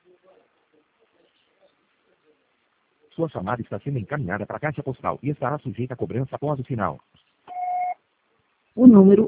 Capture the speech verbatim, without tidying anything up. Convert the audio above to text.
Sua chamada está sendo encaminhada para a caixa postal e estará sujeita a cobrança após o sinal. O número